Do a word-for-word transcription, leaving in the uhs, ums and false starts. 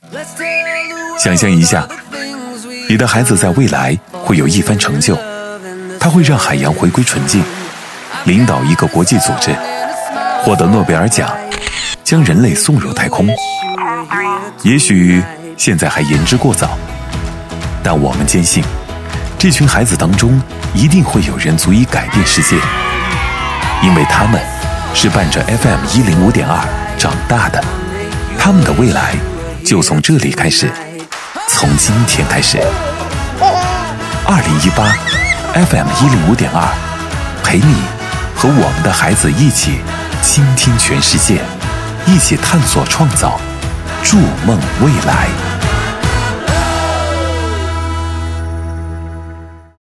想象一下，你的孩子在未来会有一番成就，他会让海洋回归纯净，领导一个国际组织，获得诺贝尔奖，将人类送入太空。也许现在还言之过早，但我们坚信，这群孩子当中一定会有人足以改变世界，因为他们是伴着 F M 一零五点二长大的，他们的未来就从这里开始，从今天开始。二零一八 F M 一零五点二，陪你和我们的孩子一起倾听全世界，一起探索创造，筑梦未来。